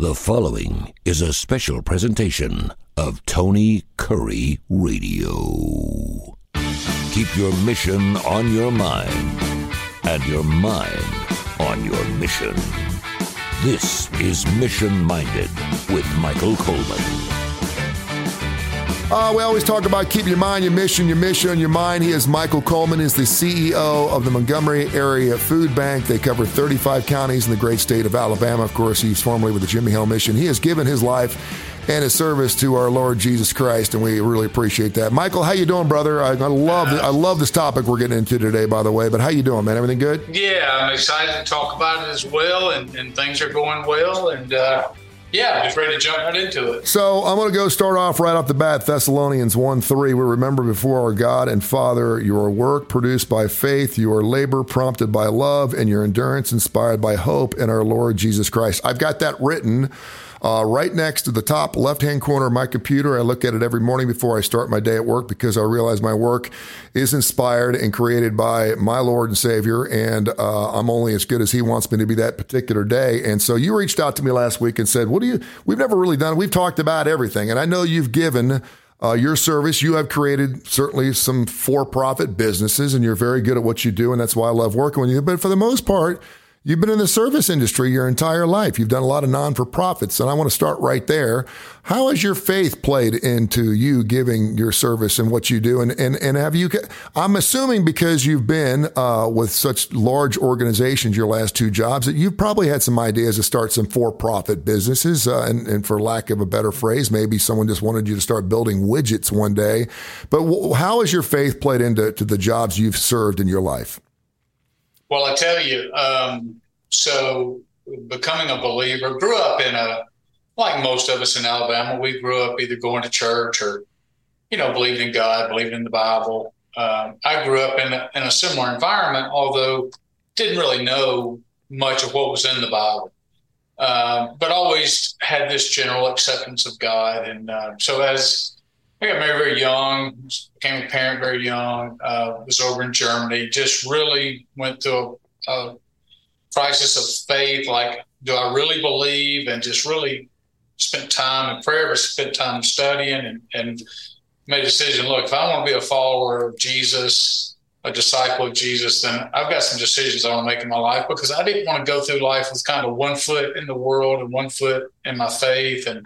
The following is a special presentation of Tony Curry Radio. Keep your mission on your mind and your mind on your mission. This is Mission Minded with Michael Coleman. We always talk about keep your mind, your mission on your mind. He is Michael Coleman. He's the CEO of the Montgomery Area Food Bank. They cover 35 counties in the great state of Alabama. Of course, he's formerly with the Jimmy Hill Mission. He has given his life and his service to our Lord Jesus Christ, and we really appreciate that. Michael, how you doing, brother? I love this topic we're getting into today, by the way. But how you doing, man? Everything good? Yeah, I'm excited to talk about it as well, and things are going well, and yeah, just ready to jump right into it. So I'm going to go start off right off the bat. Thessalonians 1:3. We remember before our God and Father your work produced by faith, your labor prompted by love, and your endurance inspired by hope in our Lord Jesus Christ. I've got that written right next to the top left-hand corner of my computer. I look at it every morning before I start my day at work because I realize my work is inspired and created by my Lord and Savior, and I'm only as good as He wants me to be that particular day. And so you reached out to me last week and said, we've never really done, we've talked about everything, and I know you've given your service. You have created certainly some for-profit businesses, and you're very good at what you do, and that's why I love working with you. But for the most part, you've been in the service industry your entire life. You've done a lot of non-for-profits, and I want to start right there. How has your faith played into you giving your service and what you do? And have you, I'm assuming because you've been with such large organizations your last two jobs, that you've probably had some ideas to start some for-profit businesses, and for lack of a better phrase, maybe someone just wanted you to start building widgets one day. But how has your faith played into the jobs you've served in your life? Well, I tell you, so becoming a believer, grew up like most of us in Alabama, we grew up either going to church or, believing in God, believing in the Bible. I grew up in a similar environment, although didn't really know much of what was in the Bible, but always had this general acceptance of God. And so as I got married very young, became a parent very young, was over in Germany, just really went through a crisis of faith, like, do I really believe? And just really spent time in prayer, but spent time studying and made a decision, look, if I want to be a follower of Jesus, a disciple of Jesus, then I've got some decisions I want to make in my life, because I didn't want to go through life with kind of one foot in the world and one foot in my faith. And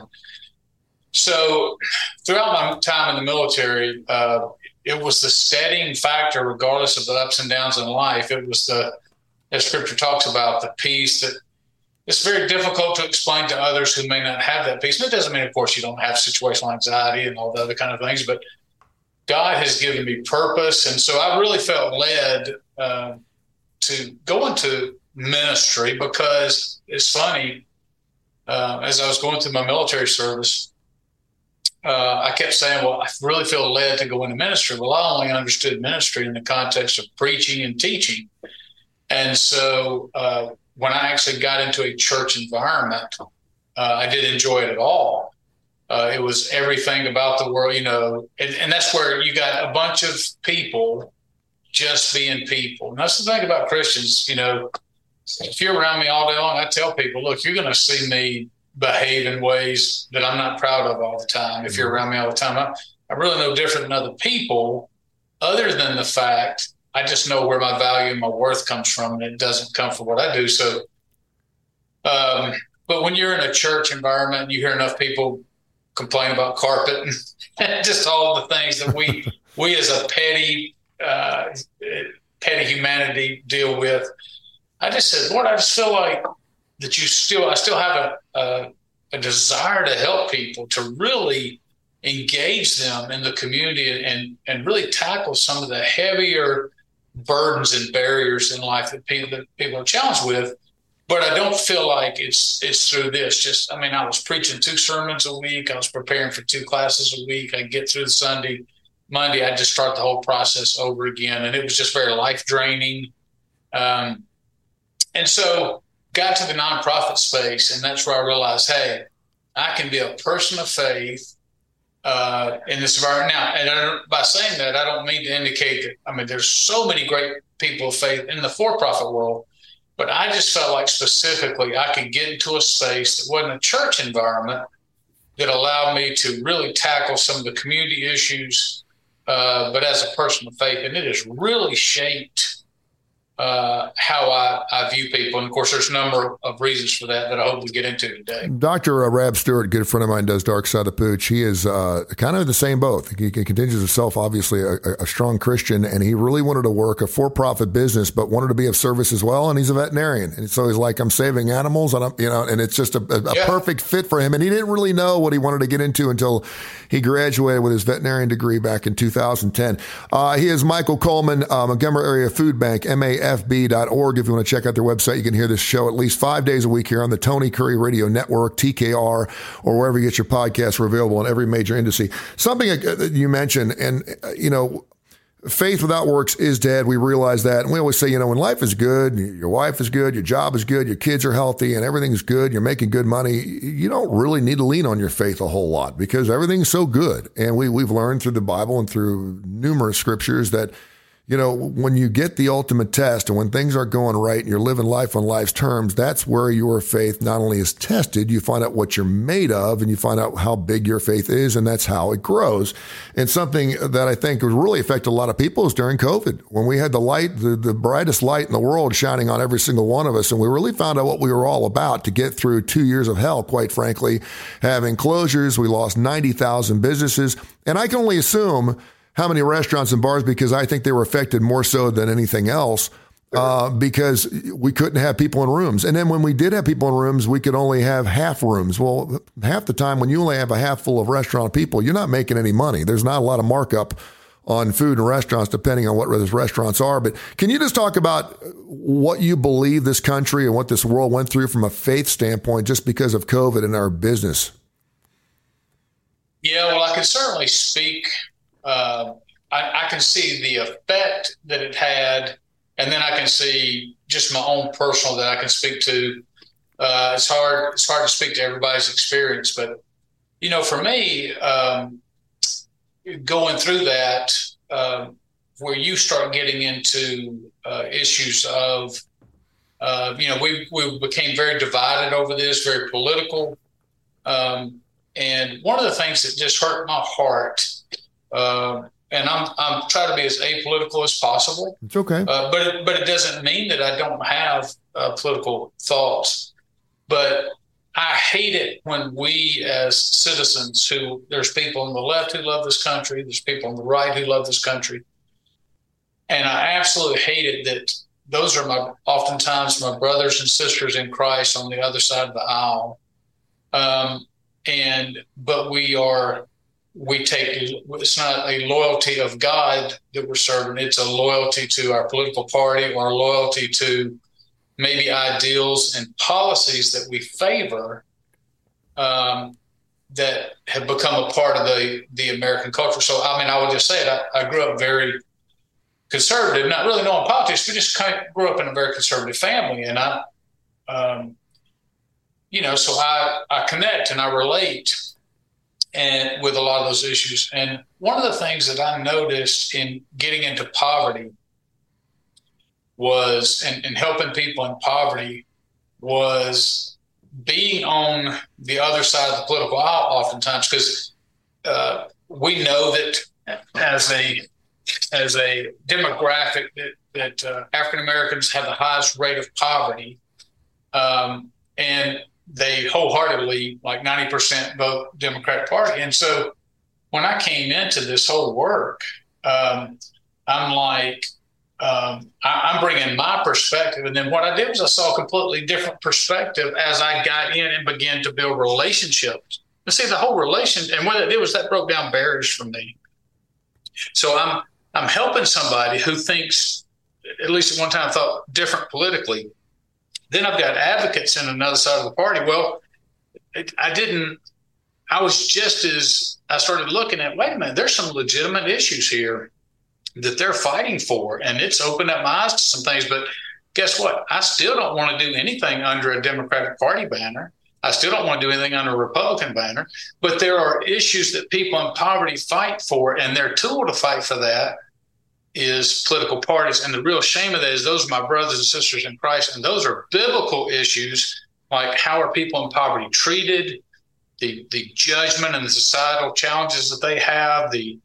so throughout my time in the military, it was the steadying factor, regardless of the ups and downs in life. It was as Scripture talks about, the peace that it's very difficult to explain to others who may not have that peace. And it doesn't mean, of course, you don't have situational anxiety and all the other kind of things, but God has given me purpose. And so I really felt led to go into ministry, because it's funny, as I was going through my military service, I kept saying, well, I really feel led to go into ministry. Well, I only understood ministry in the context of preaching and teaching. And so when I actually got into a church environment, I did enjoy it at all. It was everything about the world, and that's where you got a bunch of people just being people. And that's the thing about Christians, if you're around me all day long, I tell people, look, you're going to see me behave in ways that I'm not proud of all the time. If you're around me all the time, I'm really no different than other people, other than the fact I just know where my value and my worth comes from, and it doesn't come from what I do. So, but when you're in a church environment, you hear enough people complain about carpet and just all the things that we as a petty humanity deal with. I just said, Lord, I just feel like that I still have a desire to help people, to really engage them in the community and really tackle some of the heavier burdens and barriers in life that people are challenged with. But I don't feel like it's through this. I was preaching 2 sermons a week. I was preparing for 2 classes a week. I get through the Sunday, Monday, I just start the whole process over again. And it was just very life draining. And so got to the nonprofit space, and that's where I realized, hey, I can be a person of faith in this environment. Now, and by saying that, I don't mean to indicate that, there's so many great people of faith in the for-profit world, But I just felt like specifically I could get into a space that wasn't a church environment that allowed me to really tackle some of the community issues, but as a person of faith. And it has really shaped how I view people. And of course, there's a number of reasons for that I hope we get into today. Dr. Rab Stewart, a good friend of mine, does Dark Side of the Pooch. He is kind of in the same boat. He considers himself, obviously, a strong Christian, and he really wanted to work a for-profit business, but wanted to be of service as well. And he's a veterinarian. And so he's like, I'm saving animals, and and it's just a perfect fit for him. And he didn't really know what he wanted to get into until he graduated with his veterinarian degree back in 2010. He is Michael Coleman, Montgomery Area Food Bank, MAFB.org. If you want to check out their website, you can hear this show at least 5 days a week here on the Tony Curry Radio Network, TKR, or wherever you get your podcasts. We're available on every major industry. Something that you mentioned, and, faith without works is dead. We realize that. And we always say, when life is good, your wife is good, your job is good, your kids are healthy, and everything's good, you're making good money, you don't really need to lean on your faith a whole lot because everything's so good. And we've learned through the Bible and through numerous scriptures that, when you get the ultimate test and when things aren't going right and you're living life on life's terms, that's where your faith not only is tested, you find out what you're made of and you find out how big your faith is, and that's how it grows. And something that I think would really affect a lot of people is during COVID, when we had the light, the brightest light in the world shining on every single one of us, and we really found out what we were all about to get through 2 years of hell, quite frankly, having closures. We lost 90,000 businesses, and I can only assume how many restaurants and bars, because I think they were affected more so than anything else, because we couldn't have people in rooms. And then when we did have people in rooms, we could only have half rooms. Well, half the time when you only have a half full of restaurant people, you're not making any money. There's not a lot of markup on food and restaurants, depending on what those restaurants are. But can you just talk about what you believe this country and what this world went through from a faith standpoint just because of COVID in our business? Yeah, well, I can certainly speak. I can see the effect that it had, and then I can see just my own personal that I can speak to. It's hard to speak to everybody's experience, but for me, going through that, where you start getting into issues of, we became very divided over this, very political, and one of the things that just hurt my heart. And I'm trying to be as apolitical as possible. It's okay. But it doesn't mean that I don't have political thoughts. But I hate it when we as citizens there's people on the left who love this country, there's people on the right who love this country. And I absolutely hate it that those are oftentimes my brothers and sisters in Christ on the other side of the aisle. But it's not a loyalty of God that we're serving. It's a loyalty to our political party or a loyalty to maybe ideals and policies that we favor that have become a part of the American culture. So, I would just say it. I grew up very conservative, not really knowing politics, but just kind of grew up in a very conservative family. And so I connect and I relate and with a lot of those issues. And one of the things that I noticed in getting into poverty was, and helping people in poverty, was being on the other side of the political aisle oftentimes, because we know that as a demographic that African Americans have the highest rate of poverty, and they wholeheartedly, like 90%, vote Democratic Party. And so when I came into this whole work, I'm like, I'm bringing my perspective. And then what I did was I saw a completely different perspective as I got in and began to build relationships. And see, the whole relation, and what it did was that broke down barriers for me. So I'm helping somebody who thinks, at least at one time, thought different politically. Then I've got advocates in another side of the party. Well, I was just as I started looking at, wait a minute, there's some legitimate issues here that they're fighting for. And it's opened up my eyes to some things. But guess what? I still don't want to do anything under a Democratic Party banner. I still don't want to do anything under a Republican banner. But there are issues that people in poverty fight for, and their tool to fight for that is political parties. And the real shame of that is those are my brothers and sisters in Christ. And those are biblical issues, like how are people in poverty treated, the judgment and the societal challenges that they have, the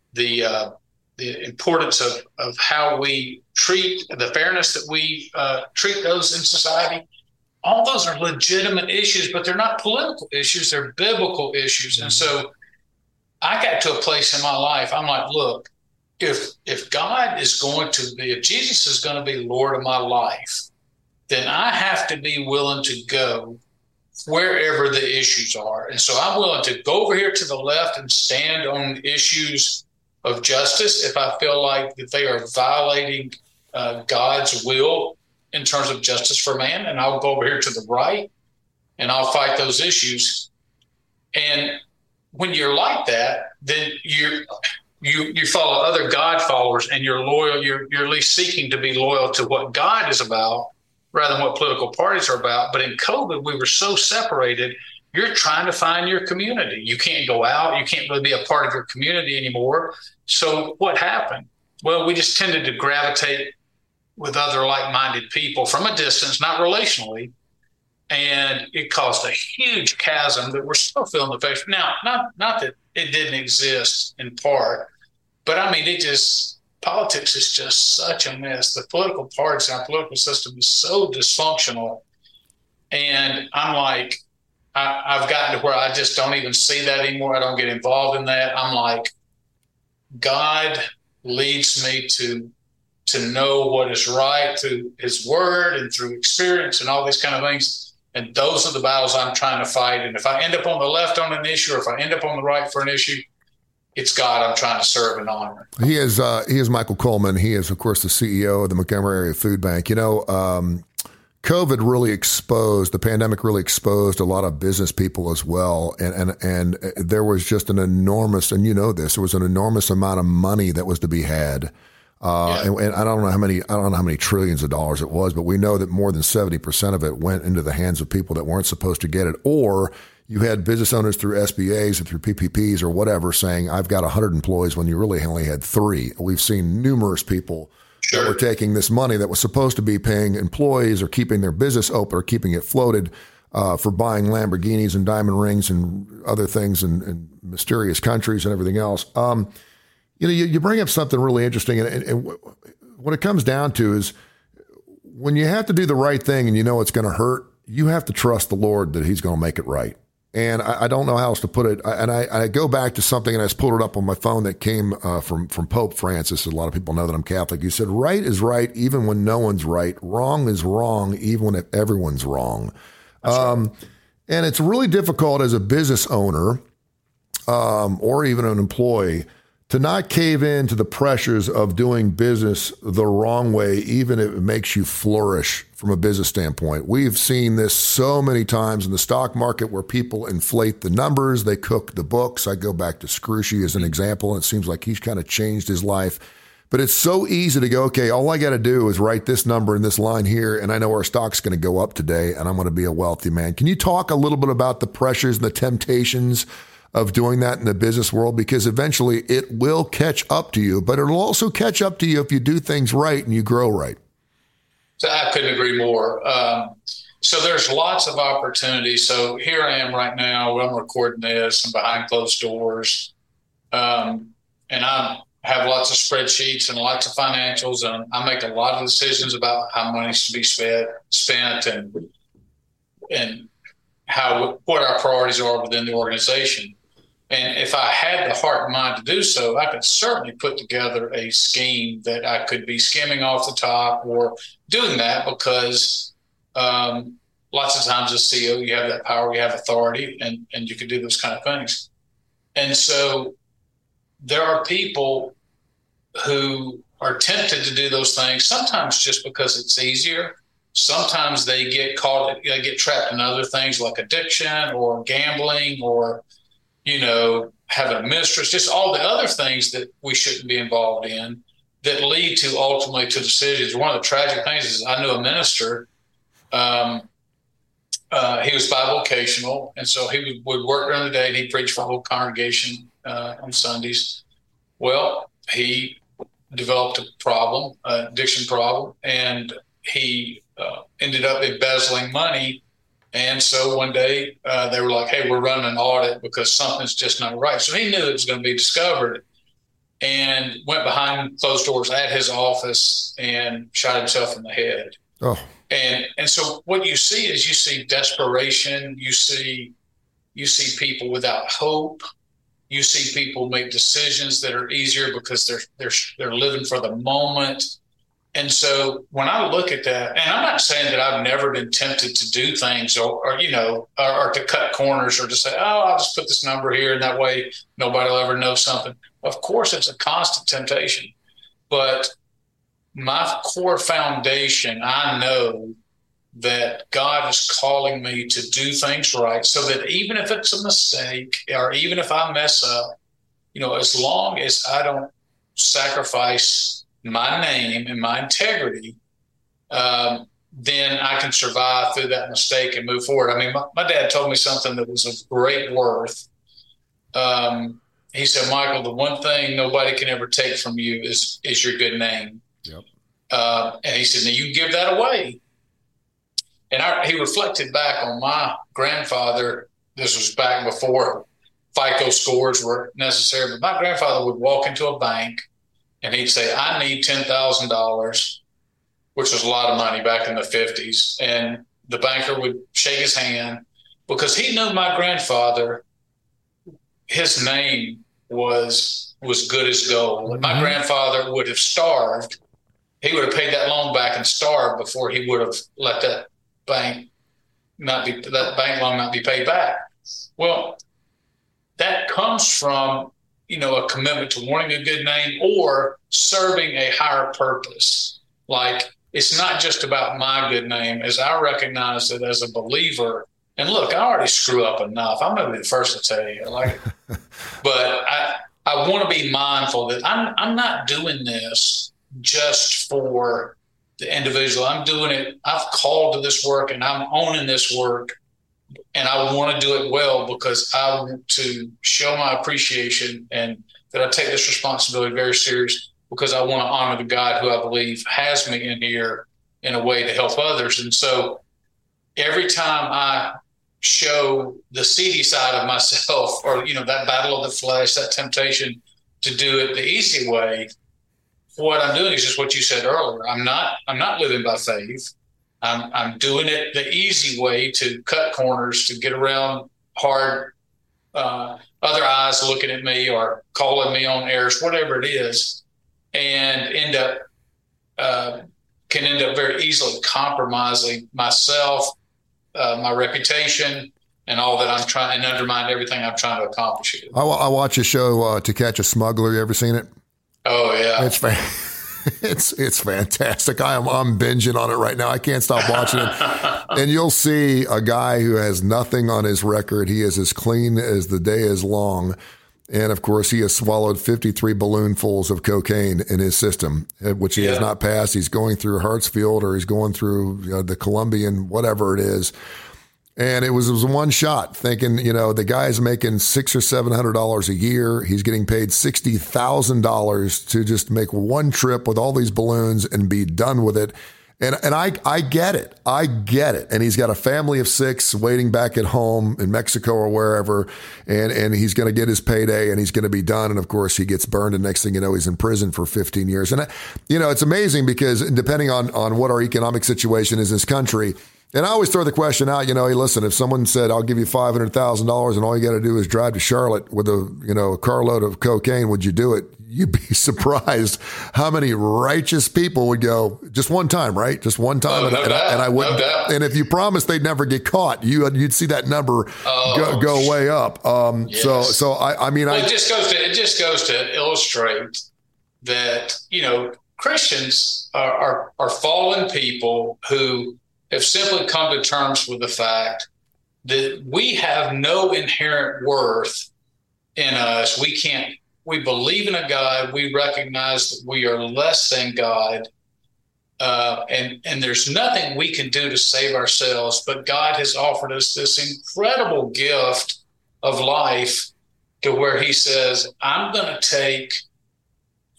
importance of how we treat, the fairness that we treat those in society. All those are legitimate issues, but they're not political issues. They're biblical issues. And so I got to a place in my life, I'm like, look, if God is going to be, if Jesus is going to be Lord of my life, then I have to be willing to go wherever the issues are. And so I'm willing to go over here to the left and stand on issues of justice if I feel like that they are violating God's will in terms of justice for man. And I'll go over here to the right and I'll fight those issues. And when you're like that, then you follow other God followers and you're loyal. You're at least seeking to be loyal to what God is about rather than what political parties are about. But in COVID, we were so separated. You're trying to find your community. You can't go out. You can't really be a part of your community anymore. So what happened? Well, we just tended to gravitate with other like-minded people from a distance, not relationally. And it caused a huge chasm that we're still feeling the effects. Now, not that it didn't exist in part, but I mean, politics is just such a mess. The political parties and our political system is so dysfunctional. And I'm like, I've gotten to where I just don't even see that anymore. I don't get involved in that. I'm like, God leads me to know what is right through his word and through experience and all these kind of things. And those are the battles I'm trying to fight. And if I end up on the left on an issue, or if I end up on the right for an issue, it's God I'm trying to serve and honor. He is Michael Coleman. He is, of course, the CEO of the Montgomery Area Food Bank. You know, COVID really exposed, the pandemic really exposed a lot of business people as well. And there was just an enormous, and you know this, there was an enormous amount of money that was to be had. And I don't know how many trillions of dollars it was, but we know that more than 70% of it went into the hands of people that weren't supposed to get it. Or you had business owners through SBAs or through PPPs or whatever saying, I've got 100 employees when you really only had 3. We've seen numerous people that were taking this money that was supposed to be paying employees or keeping their business open or keeping it floated for buying Lamborghinis and diamond rings and other things in mysterious countries and everything else. You know, you bring up something really interesting, and what it comes down to is when you have to do the right thing and you know it's going to hurt, you have to trust the Lord that he's going to make it right. And I don't know how else to put it. And I go back to something, and I just pulled it up on my phone that came from Pope Francis. A lot of people know that I'm Catholic. He said, right is right even when no one's right. Wrong is wrong even if everyone's wrong. Right. And it's really difficult as a business owner or even an employee to not cave in to the pressures of doing business the wrong way, even if it makes you flourish from a business standpoint. We've seen this so many times in the stock market where people inflate the numbers, they cook the books. I go back to Scrooge as an example, and it seems like he's kind of changed his life. But it's so easy to go, okay, all I got to do is write this number in this line here, and I know our stock's going to go up today, and I'm going to be a wealthy man. Can you talk a little bit about the pressures and the temptations of doing that in the business world? Because eventually it will catch up to you, but it'll also catch up to you if you do things right and you grow right. So I couldn't agree more. So there's lots of opportunities. So here I am right now, I'm recording this and behind closed doors. And I have lots of spreadsheets and lots of financials, and I make a lot of decisions about how money should be spent and what our priorities are within the organization. And if I had the heart and mind to do so, I could certainly put together a scheme that I could be skimming off the top or doing that because lots of times as CEO, you have that power, you have authority, and you can do those kind of things. And so there are people who are tempted to do those things, sometimes just because it's easier. Sometimes they get trapped in other things like addiction or gambling or, having a mistress, just all the other things that we shouldn't be involved in that lead to ultimately to decisions. One of the tragic things is I knew a minister, he was bivocational, and so he would work during the day and he'd preach for the whole congregation on Sundays. Well, he developed a problem, addiction problem, and he ended up embezzling money. And so one day they were like, hey, we're running an audit because something's just not right. So he knew it was going to be discovered and went behind closed doors at his office and shot himself in the head. Oh. And so what you see is you see desperation. You see people without hope. You see people make decisions that are easier because they're living for the moment. And so when I look at that, and I'm not saying that I've never been tempted to do things or to cut corners or to say, oh, I'll just put this number here and that way nobody will ever know something. Of course, it's a constant temptation. But my core foundation, I know that God is calling me to do things right, so that even if it's a mistake or even if I mess up, as long as I don't sacrifice my name and my integrity, then I can survive through that mistake and move forward. I mean, my dad told me something that was of great worth. He said, Michael, the one thing nobody can ever take from you is your good name. Yep. And he said, now you give that away. And he reflected back on my grandfather. This was back before FICO scores were necessary. But my grandfather would walk into a bank and he'd say, I need $10,000, which was a lot of money back in the 50s. And the banker would shake his hand because he knew my grandfather, his name was good as gold. Mm-hmm. My grandfather would have starved. He would have paid that loan back and starved before he would have let that bank loan not be paid back. Well, that comes from, a commitment to wanting a good name or serving a higher purpose. Like, it's not just about my good name, as I recognize that as a believer. And look, I already screw up enough. I'm going to be the first to tell you, but I want to be mindful that I'm not doing this just for the individual. I'm doing it. I've called to this work and I'm owning this work, and I want to do it well because I want to show my appreciation and that I take this responsibility very serious because I want to honor the God who I believe has me in here in a way to help others. And so every time I show the seedy side of myself or, that battle of the flesh, that temptation to do it the easy way, what I'm doing is just what you said earlier. I'm not living by faith. I'm doing it the easy way to cut corners, to get around hard other eyes looking at me or calling me on airs, whatever it is, and can end up very easily compromising myself, my reputation, and all that I'm trying, and undermine everything I'm trying to accomplish here. I watch a show, To Catch a Smuggler. You ever seen it? Oh yeah, it's fantastic. I'm binging on it right now. I can't stop watching it. And you'll see a guy who has nothing on his record. He is as clean as the day is long. And of course, he has swallowed 53 balloonfuls of cocaine in his system, which he has not passed. He's going through Hartsfield or he's going through the Colombian, whatever it is. And it was one shot, thinking, the guy's making $600 or $700 a year. He's getting paid $60,000 to just make one trip with all these balloons and be done with it. And I get it. I get it. And he's got a family of 6 waiting back at home in Mexico or wherever. And he's going to get his payday and he's going to be done. And of course he gets burned. And next thing you know, he's in prison for 15 years. And, it's amazing because depending on what our economic situation is in this country, and I always throw the question out, hey, listen, if someone said, I'll give you $500,000 and all you got to do is drive to Charlotte with a carload of cocaine, would you do it? You'd be surprised how many righteous people would go just one time, right? Just one time. And I wouldn't. No, and if you promised they'd never get caught, you'd see that number go way up. Yes. So it just goes to illustrate that, Christians are fallen people who have simply come to terms with the fact that we have no inherent worth in us. We believe in a God. We recognize that we are less than God. And there's nothing we can do to save ourselves, but God has offered us this incredible gift of life to where he says, I'm going to take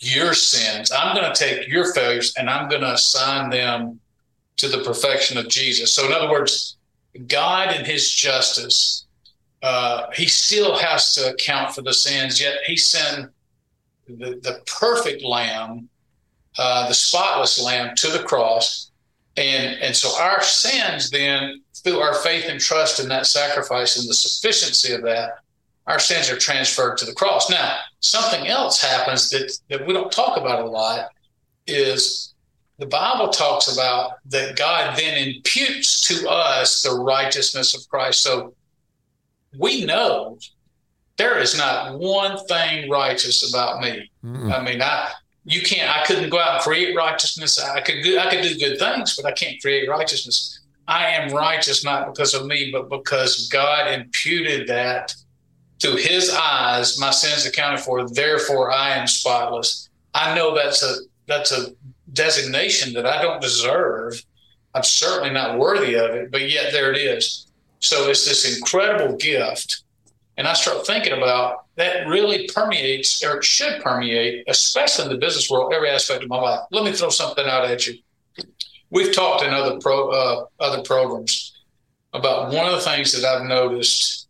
your sins. I'm going to take your failures and I'm going to assign them to the perfection of Jesus. So in other words, God in his justice, he still has to account for the sins, yet he sent the perfect lamb, the spotless lamb to the cross. And so our sins then, through our faith and trust in that sacrifice and the sufficiency of that, our sins are transferred to the cross. Now, something else happens that we don't talk about a lot is the Bible talks about that God then imputes to us the righteousness of Christ. So we know there is not one thing righteous about me. Mm-hmm. I mean, I couldn't go out and create righteousness. I could do good things, but I can't create righteousness. I am righteous not because of me, but because God imputed that through his eyes, my sins accounted for. Therefore, I am spotless. I know that's a designation that I don't deserve. I'm certainly not worthy of it, but yet there it is. So it's this incredible gift. And I start thinking about that really permeates, or it should permeate, especially in the business world, every aspect of my life. Let me throw something out at you. We've talked in other programs about one of the things that I've noticed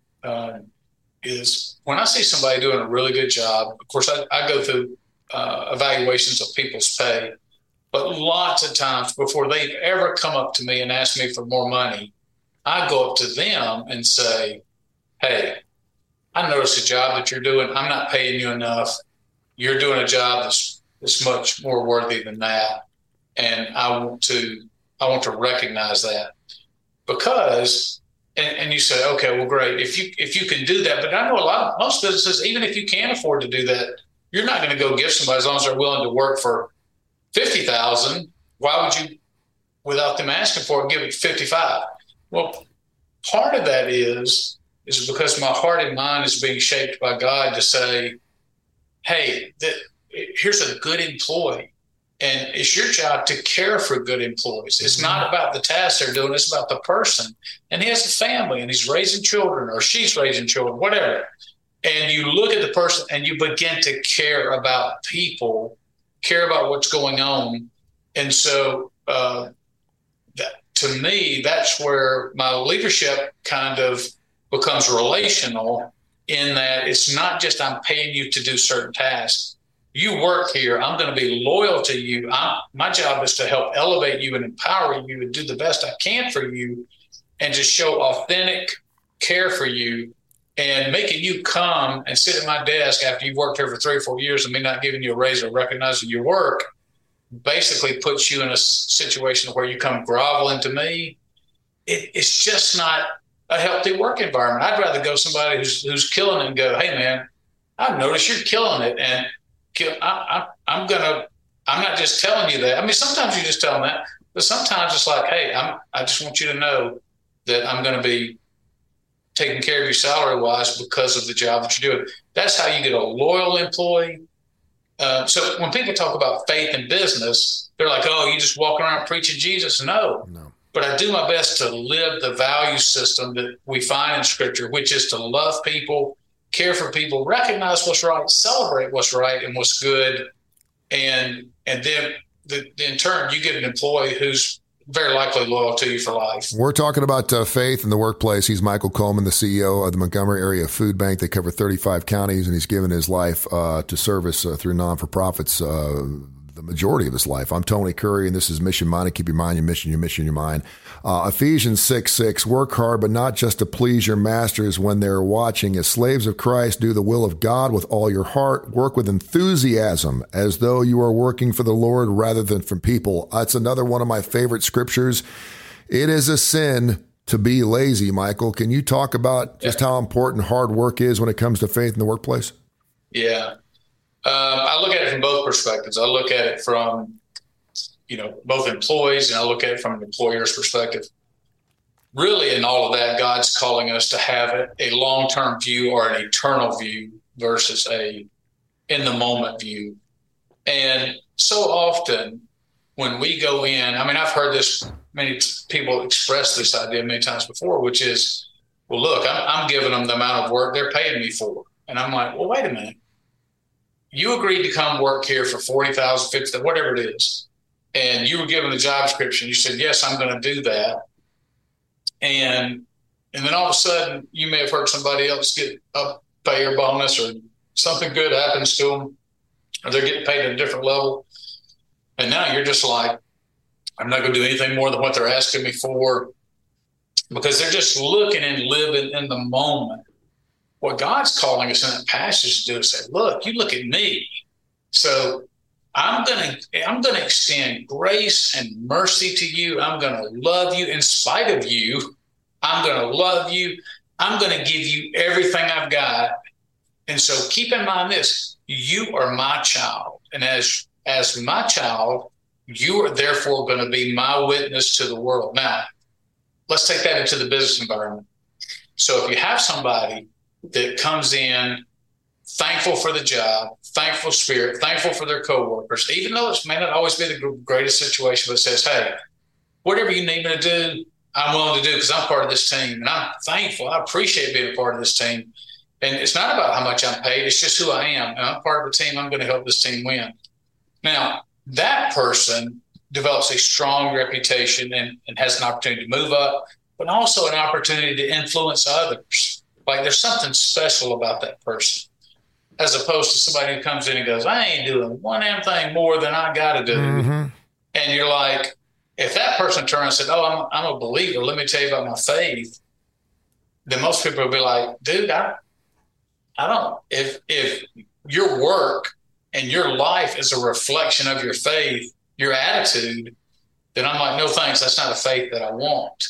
is when I see somebody doing a really good job. Of course, I go through evaluations of people's pay, but lots of times before they've ever come up to me and asked me for more money, I go up to them and say, hey, I noticed the job that you're doing. I'm not paying you enough. You're doing a job that's much more worthy than that. And I want to recognize that because, and you say, okay, well, great. If you can do that, but I know most businesses, even if you can't afford to do that, you're not going to go give somebody, as long as they're willing to work for $50,000. Why would you, without them asking for it, give it $55,000? Well, part of that is because my heart and mind is being shaped by God to say, hey, here's a good employee. And it's your job to care for good employees. It's not about the task they're doing. It's about the person. And he has a family and he's raising children or she's raising children, whatever. And you look at the person and you begin to care about people, care about what's going on. And so to me, that's where my leadership kind of becomes relational in that it's not just I'm paying you to do certain tasks. You work here. I'm going to be loyal to you. My job is to help elevate you and empower you and do the best I can for you and just show authentic care for you. And making you come and sit at my desk after you've worked here for 3 or 4 years and me not giving you a raise or recognizing your work basically puts you in a situation where you come groveling to me. It's just not a healthy work environment. I'd rather go somebody who's killing it and go, hey, man, I've noticed you're killing it. And I'm not just telling you that. I mean, sometimes you just tell them that, but sometimes it's like, hey, I just want you to know that I'm going to be taking care of you salary-wise because of the job that you're doing. That's how you get a loyal employee. So when people talk about faith in business, they're like, oh, you just walk around preaching Jesus. No. But I do my best to live the value system that we find in Scripture, which is to love people, care for people, recognize what's right, celebrate what's right and what's good. And then in turn, you get an employee who's very likely loyal to you for life. We're talking about faith in the workplace. He's Michael Coleman, the CEO of the Montgomery Area Food Bank. They cover 35 counties, and he's given his life to service through non-for-profits the majority of his life. I'm Tony Curry, and this is Mission Minded. Keep your mind, your mission, your mind. Ephesians 6:6, work hard, but not just to please your masters when they're watching. As slaves of Christ, do the will of God with all your heart. Work with enthusiasm as though you are working for the Lord rather than from people. That's another one of my favorite scriptures. It is a sin to be lazy, Michael. Can you talk about just how important hard work is when it comes to faith in the workplace? Yeah. I look at it from both perspectives. I look at it from, both employees, and I look at it from an employer's perspective. Really, in all of that, God's calling us to have a long-term view or an eternal view versus a in-the-moment view. And so often when we go in, I mean, I've heard this, many people express this idea many times before, which is, well, look, I'm giving them the amount of work they're paying me for. And I'm like, well, wait a minute. you agreed to come work here for $40,000, $50,000, whatever it is, and you were given the job description. You said, yes, I'm going to do that. And then all of a sudden, you may have heard somebody else get a pay or bonus, or something good happens to them, or they're getting paid at a different level. And now you're just like, I'm not going to do anything more than what they're asking me for, because they're just looking and living in the moment. What God's calling us in that passage to do is say, look, you look at me. So I'm going to extend grace and mercy to you. I'm going to love you in spite of you. I'm going to love you. I'm going to give you everything I've got. And so keep in mind this, you are my child. And as my child, you are therefore going to be my witness to the world. Now, let's take that into the business environment. So if you have somebody that comes in thankful for the job, thankful spirit, thankful for their coworkers, even though it may not always be the greatest situation, but says, hey, whatever you need me to do, I'm willing to do because I'm part of this team. And I'm thankful. I appreciate being a part of this team. And it's not about how much I'm paid. It's just who I am. And I'm part of the team. I'm going to help this team win. Now, that person develops a strong reputation and has an opportunity to move up, but also an opportunity to influence others. Like there's something special about that person, as opposed to somebody who comes in and goes, I ain't doing one damn thing more than I got to do. Mm-hmm. And you're like, if that person turns and said, oh, I'm a believer, let me tell you about my faith, then most people will be like, dude, I don't, if your work and your life is a reflection of your faith, your attitude, then I'm like, no thanks, that's not a faith that I want.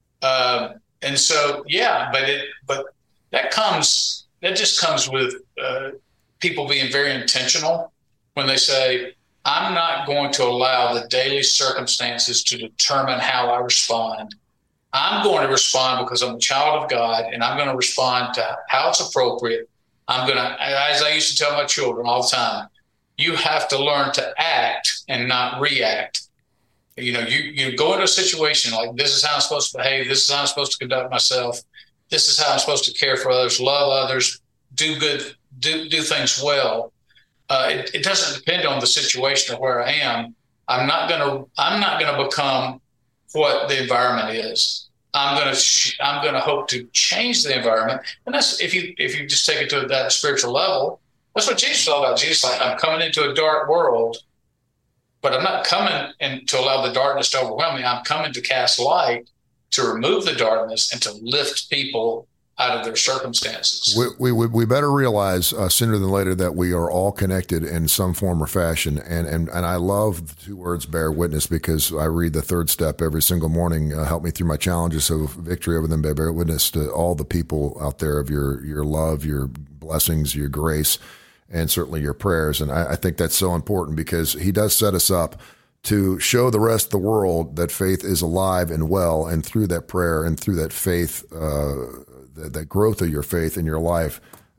And so, yeah, but that just comes with people being very intentional when they say, I'm not going to allow the daily circumstances to determine how I respond. I'm going to respond because I'm a child of God, and I'm going to respond to how it's appropriate. I'm going to, as I used to tell my children all the time, you have to learn to act and not react. You know, you go into a situation like, this is how I'm supposed to behave. This is how I'm supposed to conduct myself. This is how I'm supposed to care for others, love others, do good, do things well. It doesn't depend on the situation of where I am. I'm not going to become what the environment is. I'm going to hope to change the environment. And that's, if you just take it to that spiritual level, that's what Jesus is all about. Jesus is like, I'm coming into a dark world, but I'm not coming in to allow the darkness to overwhelm me. I'm coming to cast light, to remove the darkness, and to lift people out of their circumstances. We better realize sooner than later that we are all connected in some form or fashion. And I love the two words, bear witness, because I read the third step every single morning. Help me through my challenges, so victory over them, bear witness to all the people out there of your love, your blessings, your grace, and certainly your prayers. And I think that's so important, because he does set us up to show the rest of the world that faith is alive and well. And through that prayer and through that faith, that growth of your faith in your life,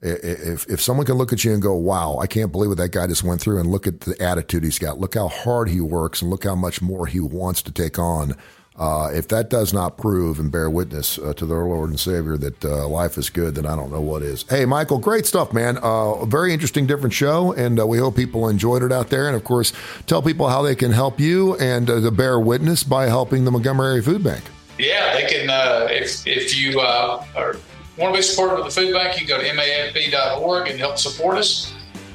if someone can look at you and go, wow, I can't believe what that guy just went through, and look at the attitude he's got, look how hard he works, and look how much more he wants to take on. If that does not prove and bear witness to their Lord and Savior that life is good, then I don't know what is. Hey, Michael, great stuff, man. A very interesting, different show, and we hope people enjoyed it out there. And, of course, tell people how they can help you and to bear witness by helping the Montgomery Area Food Bank. Yeah, they can. If you want to be supportive of the food bank, you can go to mafb.org and help support us.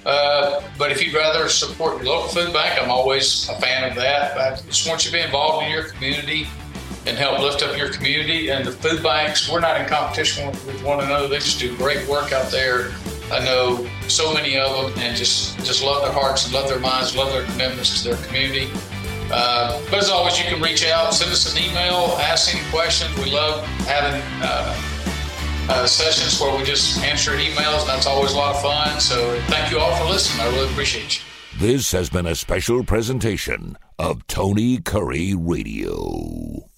But if you'd rather support your local food bank, I'm always a fan of that. I just want you to be involved in your community and help lift up your community. And the food banks, we're not in competition with one another. They just do great work out there. I know so many of them, and just love their hearts and love their minds, love their commitments to their community. But as always, you can reach out, send us an email, ask any questions. We love having sessions where we just answer emails, and that's always a lot of fun. So thank you all for listening. I really appreciate you. This has been a special presentation of Tony Curry Radio.